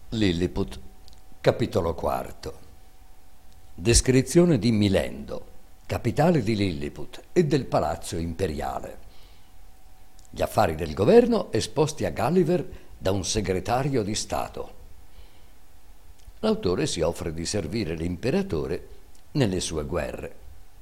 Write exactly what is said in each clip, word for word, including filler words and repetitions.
Lilliput, capitolo quarto. Descrizione di Milendo, capitale di Lilliput e del palazzo imperiale. Gli affari del governo esposti a Gulliver da un segretario di Stato. L'autore si offre di servire l'imperatore nelle sue guerre.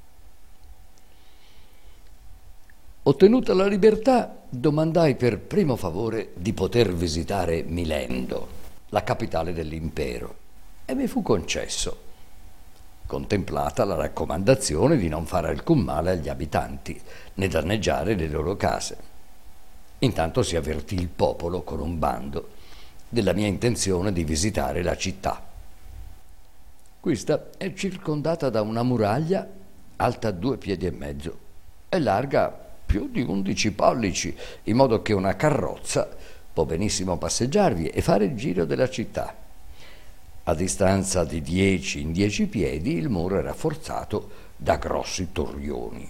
Ottenuta la libertà, domandai per primo favore di poter visitare Milendo, la capitale dell'impero, e mi fu concesso, contemplata la raccomandazione di non fare alcun male agli abitanti, né danneggiare le loro case. Intanto si avvertì il popolo con un bando della mia intenzione di visitare la città. Questa è circondata da una muraglia alta due piedi e mezzo e larga più di undici pollici, in modo che una carrozza può benissimo passeggiarvi e fare il giro della città. A distanza di dieci in dieci piedi il muro è rafforzato da grossi torrioni.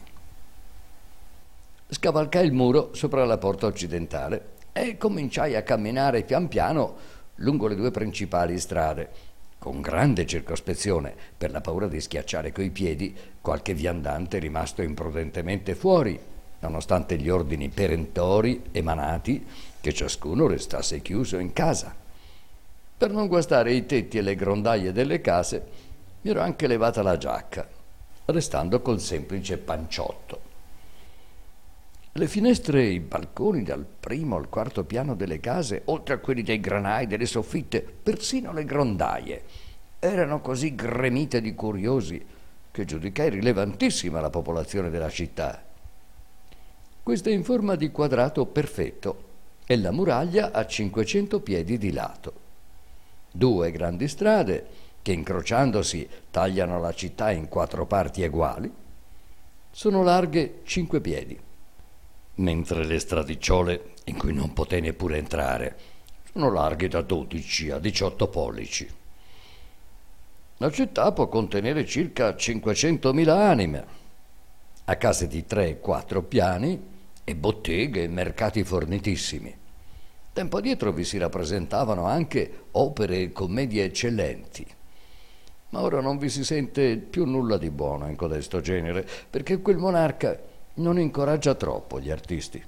Scavalcai il muro sopra la porta occidentale e cominciai a camminare pian piano lungo le due principali strade, con grande circospezione, per la paura di schiacciare coi piedi qualche viandante rimasto imprudentemente fuori, nonostante gli ordini perentori emanati che ciascuno restasse chiuso in casa. Per non guastare i tetti e le grondaie delle case, mi ero anche levata la giacca, restando col semplice panciotto. Le finestre e i balconi dal primo al quarto piano delle case, oltre a quelli dei granai, delle soffitte, persino le grondaie, erano così gremite di curiosi che giudicai rilevantissima la popolazione della città. Questa è in forma di quadrato perfetto e la muraglia a cinquecento piedi di lato. Due grandi strade che, incrociandosi, tagliano la città in quattro parti uguali, sono larghe cinque piedi, mentre le stradicciole, in cui non potei neppure entrare, sono larghe da dodici a diciotto pollici. La città può contenere circa cinquecentomila anime, a case di tre e quattro piani e botteghe e mercati fornitissimi. Tempo addietro vi si rappresentavano anche opere e commedie eccellenti, ma ora non vi si sente più nulla di buono in codesto genere, perché quel monarca non incoraggia troppo gli artisti.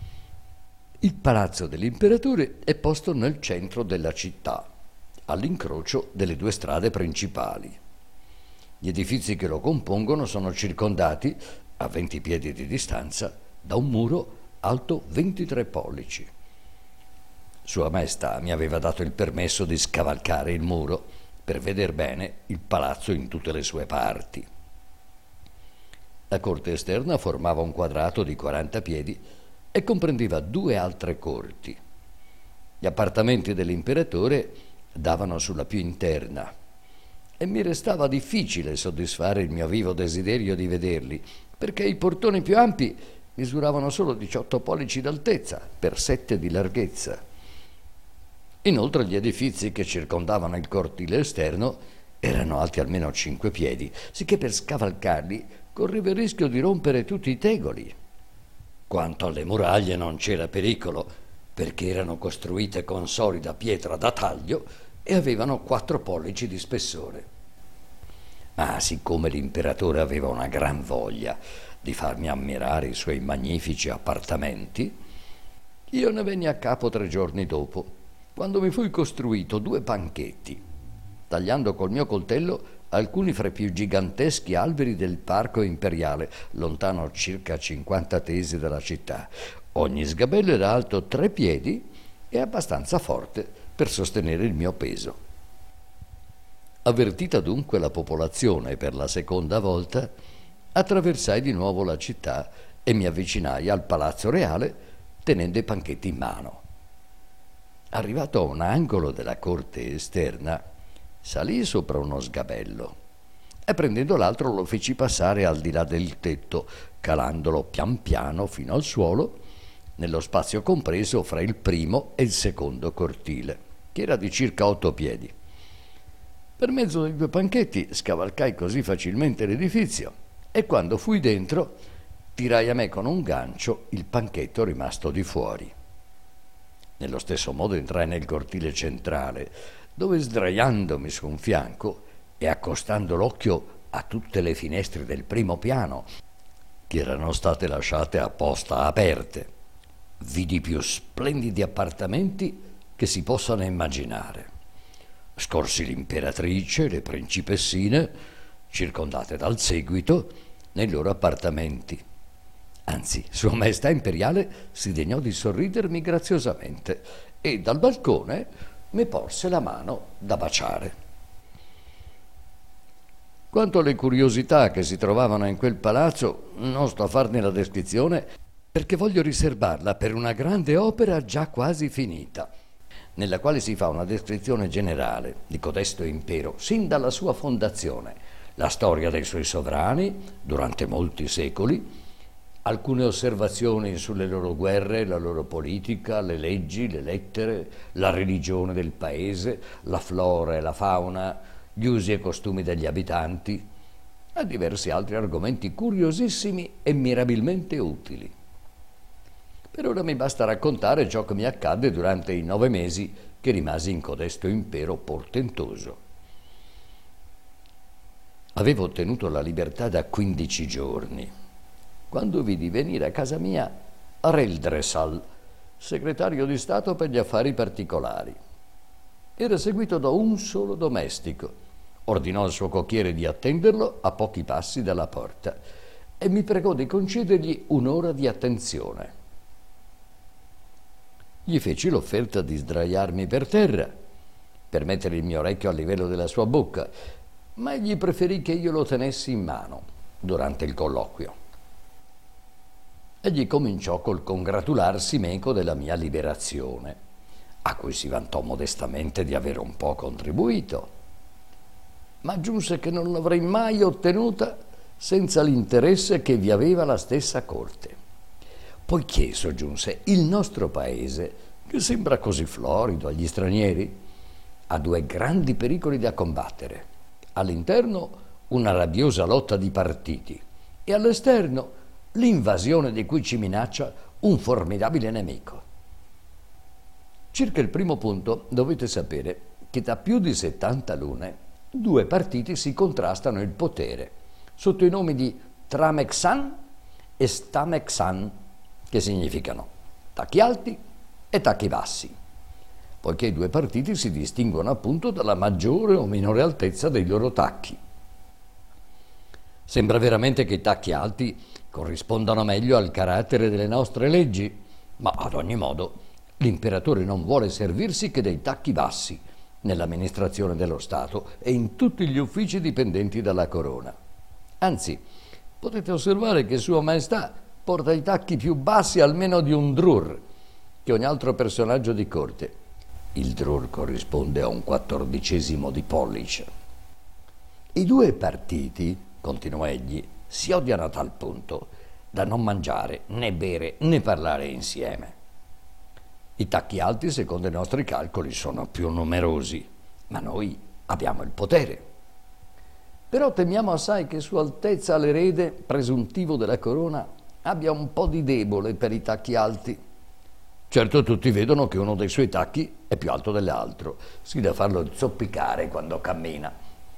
Il palazzo dell'imperatore è posto nel centro della città, all'incrocio delle due strade principali. Gli edifici che lo compongono sono circondati, a venti piedi di distanza, da un muro alto ventitré pollici. Sua Maestà mi aveva dato il permesso di scavalcare il muro per veder bene il palazzo in tutte le sue parti. La corte esterna formava un quadrato di quaranta piedi e comprendeva due altre corti. Gli appartamenti dell'imperatore davano sulla più interna e mi restava difficile soddisfare il mio vivo desiderio di vederli, perché i portoni più ampi misuravano solo diciotto pollici d'altezza per sette di larghezza. Inoltre gli edifici che circondavano il cortile esterno erano alti almeno cinque piedi, sicché per scavalcarli correva il rischio di rompere tutti i tegoli. Quanto alle muraglie non c'era pericolo, perché erano costruite con solida pietra da taglio e avevano quattro pollici di spessore. Ma siccome l'imperatore aveva una gran voglia di farmi ammirare i suoi magnifici appartamenti, io ne venni a capo tre giorni dopo, quando mi fui costruito due panchetti, tagliando col mio coltello alcuni fra i più giganteschi alberi del parco imperiale, lontano circa cinquanta tesi dalla città. Ogni sgabello era alto tre piedi e abbastanza forte per sostenere il mio peso. Avvertita dunque la popolazione per la seconda volta, attraversai di nuovo la città e mi avvicinai al palazzo reale tenendo i panchetti in mano. Arrivato a un angolo della corte esterna, salii sopra uno sgabello e prendendo l'altro lo feci passare al di là del tetto, calandolo pian piano fino al suolo, nello spazio compreso fra il primo e il secondo cortile, che era di circa otto piedi. Per mezzo dei due panchetti scavalcai così facilmente l'edifizio e quando fui dentro tirai a me con un gancio il panchetto rimasto di fuori. Nello stesso modo entrai nel cortile centrale, dove, sdraiandomi su un fianco e accostando l'occhio a tutte le finestre del primo piano, che erano state lasciate apposta aperte, vidi i più splendidi appartamenti che si possano immaginare. Scorsi l'imperatrice e le principessine, circondate dal seguito, nei loro appartamenti. Anzi, Sua Maestà Imperiale si degnò di sorridermi graziosamente e dal balcone mi porse la mano da baciare. Quanto alle curiosità che si trovavano in quel palazzo, non sto a farne la descrizione perché voglio riservarla per una grande opera già quasi finita, nella quale si fa una descrizione generale di codesto impero sin dalla sua fondazione, la storia dei suoi sovrani durante molti secoli, alcune osservazioni sulle loro guerre, la loro politica, le leggi, le lettere, la religione del paese, la flora e la fauna, gli usi e costumi degli abitanti, e diversi altri argomenti curiosissimi e mirabilmente utili. Per ora mi basta raccontare ciò che mi accadde durante i nove mesi che rimasi in codesto impero portentoso. Avevo ottenuto la libertà da quindici giorni, quando vidi venire a casa mia Reldresal, segretario di Stato per gli affari particolari. Era seguito da un solo domestico. Ordinò al suo cocchiere di attenderlo a pochi passi dalla porta e mi pregò di concedergli un'ora di attenzione. Gli feci l'offerta di sdraiarmi per terra, per mettere il mio orecchio a livello della sua bocca, ma egli preferì che io lo tenessi in mano durante il colloquio. Egli cominciò col congratularsi meco della mia liberazione, a cui si vantò modestamente di avere un po' contribuito, ma aggiunse che non l'avrei mai ottenuta senza l'interesse che vi aveva la stessa corte. Poiché, soggiunse, il nostro paese, che sembra così florido agli stranieri, ha due grandi pericoli da combattere. All'interno una rabbiosa lotta di partiti e all'esterno l'invasione di cui ci minaccia un formidabile nemico. Circa il primo punto dovete sapere che da più di settanta lune due partiti si contrastano il potere sotto i nomi di Tramexan e Stamexan, che significano tacchi alti e tacchi bassi, poiché i due partiti si distinguono appunto dalla maggiore o minore altezza dei loro tacchi. Sembra veramente che i tacchi alti corrispondano meglio al carattere delle nostre leggi, ma ad ogni modo l'imperatore non vuole servirsi che dei tacchi bassi nell'amministrazione dello Stato e in tutti gli uffici dipendenti dalla corona. Anzi, potete osservare che Sua Maestà porta i tacchi più bassi almeno di un drur, che ogni altro personaggio di corte. Il drur corrisponde a un quattordicesimo di pollice. I due partiti, continuò egli, si odiano a tal punto da non mangiare, né bere, né parlare insieme. I tacchi alti, secondo i nostri calcoli, sono più numerosi, ma noi abbiamo il potere. Però temiamo assai che Sua Altezza l'erede, presuntivo della corona, abbia un po' di debole per i tacchi alti. Certo, tutti vedono che uno dei suoi tacchi è più alto dell'altro, si da farlo zoppicare quando cammina.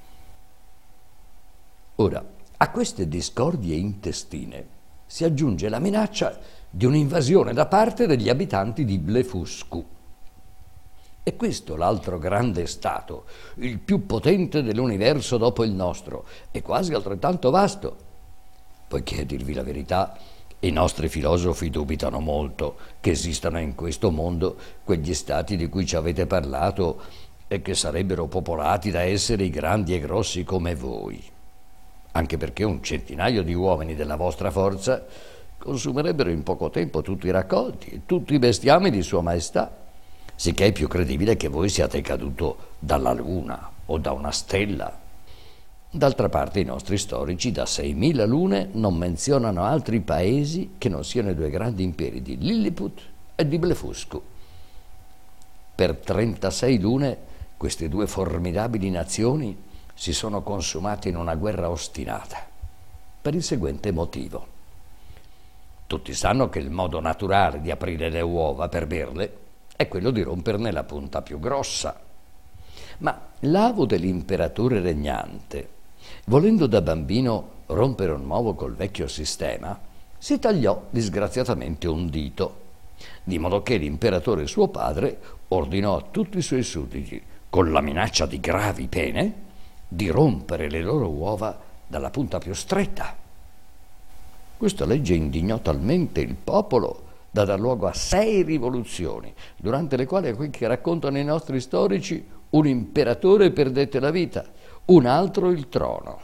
Ora, a queste discordie intestine si aggiunge la minaccia di un'invasione da parte degli abitanti di Blefuscu. E questo l'altro grande stato, il più potente dell'universo dopo il nostro, e quasi altrettanto vasto, poiché, a dirvi la verità, i nostri filosofi dubitano molto che esistano in questo mondo quegli stati di cui ci avete parlato e che sarebbero popolati da esseri grandi e grossi come voi. Anche perché un centinaio di uomini della vostra forza consumerebbero in poco tempo tutti i raccolti e tutti i bestiame di Sua Maestà, sicché è più credibile che voi siate caduto dalla luna o da una stella. D'altra parte i nostri storici da seimila lune non menzionano altri paesi che non siano i due grandi imperi di Lilliput e di Blefuscu. Per trentasei lune queste due formidabili nazioni si sono consumate in una guerra ostinata, per il seguente motivo. Tutti sanno che il modo naturale di aprire le uova per berle è quello di romperne la punta più grossa. Ma l'avo dell'imperatore regnante, volendo da bambino rompere un nuovo col vecchio sistema, si tagliò disgraziatamente un dito, di modo che l'imperatore suo padre ordinò a tutti i suoi sudditi, con la minaccia di gravi pene, di rompere le loro uova dalla punta più stretta. Questa legge indignò talmente il popolo da dar luogo a sei rivoluzioni, durante le quali, a quel che raccontano i nostri storici, un imperatore perdette la vita, un altro il trono.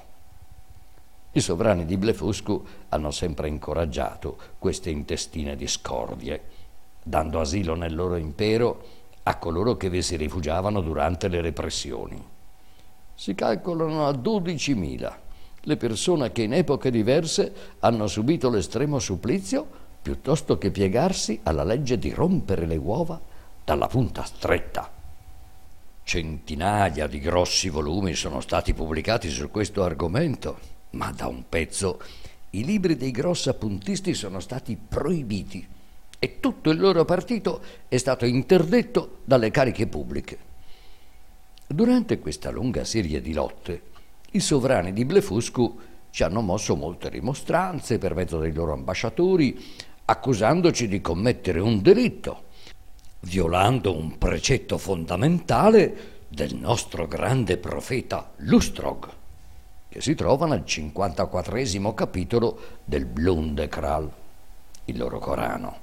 I sovrani di Blefuscu hanno sempre incoraggiato queste intestine discordie, dando asilo nel loro impero a coloro che vi si rifugiavano durante le repressioni. Si calcolano a dodicimila le persone che in epoche diverse hanno subito l'estremo supplizio piuttosto che piegarsi alla legge di rompere le uova dalla punta stretta. Centinaia di grossi volumi sono stati pubblicati su questo argomento, ma da un pezzo i libri dei grossapuntisti sono stati proibiti e tutto il loro partito è stato interdetto dalle cariche pubbliche. Durante questa lunga serie di lotte, i sovrani di Blefuscu ci hanno mosso molte rimostranze per mezzo dei loro ambasciatori, accusandoci di commettere un delitto, violando un precetto fondamentale del nostro grande profeta Lustrog, che si trova nel cinquantaquattresimo capitolo del Blundekral, il loro Corano.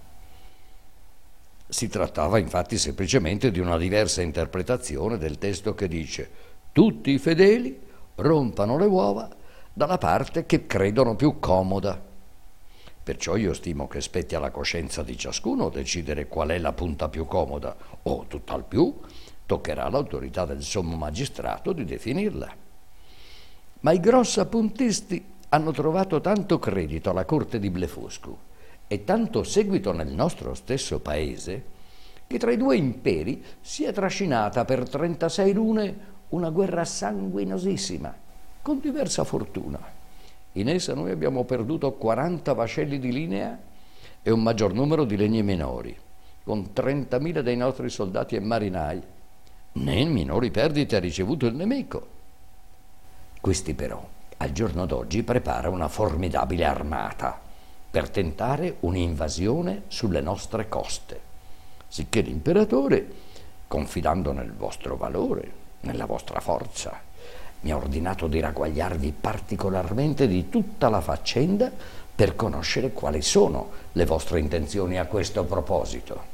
Si trattava infatti semplicemente di una diversa interpretazione del testo che dice: tutti i fedeli rompano le uova dalla parte che credono più comoda. Perciò io stimo che spetti alla coscienza di ciascuno decidere qual è la punta più comoda, o tutt'al più toccherà all'autorità del sommo magistrato di definirla. Ma i grossapuntisti hanno trovato tanto credito alla corte di Blefuscu e tanto seguito nel nostro stesso paese che tra i due imperi si è trascinata per trentasei lune una guerra sanguinosissima, con diversa fortuna. In essa noi abbiamo perduto quaranta vascelli di linea e un maggior numero di legni minori, con trentamila dei nostri soldati e marinai. Né minori perdite ha ricevuto il nemico. Questi però, al giorno d'oggi, prepara una formidabile armata per tentare un'invasione sulle nostre coste, sicché l'imperatore, confidando nel vostro valore, nella vostra forza, mi ha ordinato di ragguagliarvi particolarmente di tutta la faccenda per conoscere quali sono le vostre intenzioni a questo proposito.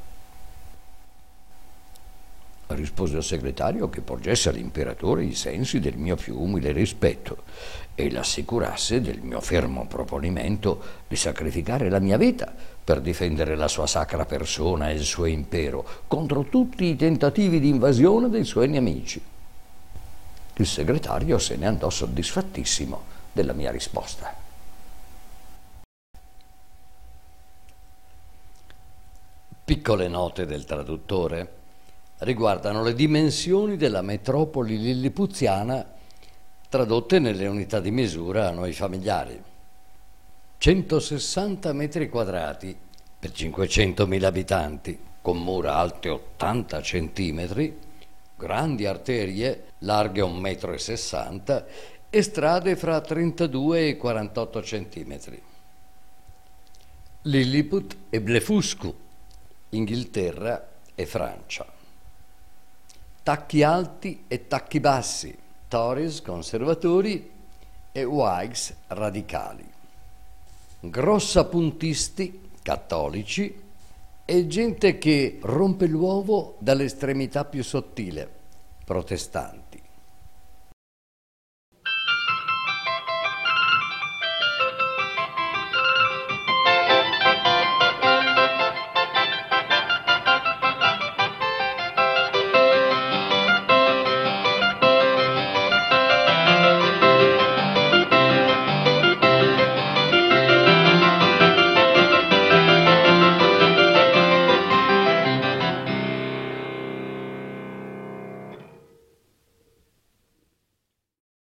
Rispose al segretario che porgesse all'imperatore i sensi del mio più umile rispetto e l'assicurasse del mio fermo proponimento di sacrificare la mia vita per difendere la sua sacra persona e il suo impero contro tutti i tentativi di invasione dei suoi nemici. Il segretario se ne andò soddisfattissimo della mia risposta. Piccole note del traduttore riguardano le dimensioni della metropoli lillipuziana tradotte nelle unità di misura a noi familiari. centosessanta metri quadrati per cinquecentomila abitanti, con mura alte ottanta centimetri, grandi arterie larghe un metro e sessanta e strade fra trentadue e quarantotto centimetri. Lilliput e Blefuscu, Inghilterra e Francia. Tacchi alti e tacchi bassi, Tories conservatori e Whigs radicali. Grossapuntisti cattolici e gente che rompe l'uovo dall'estremità più sottile, protestanti.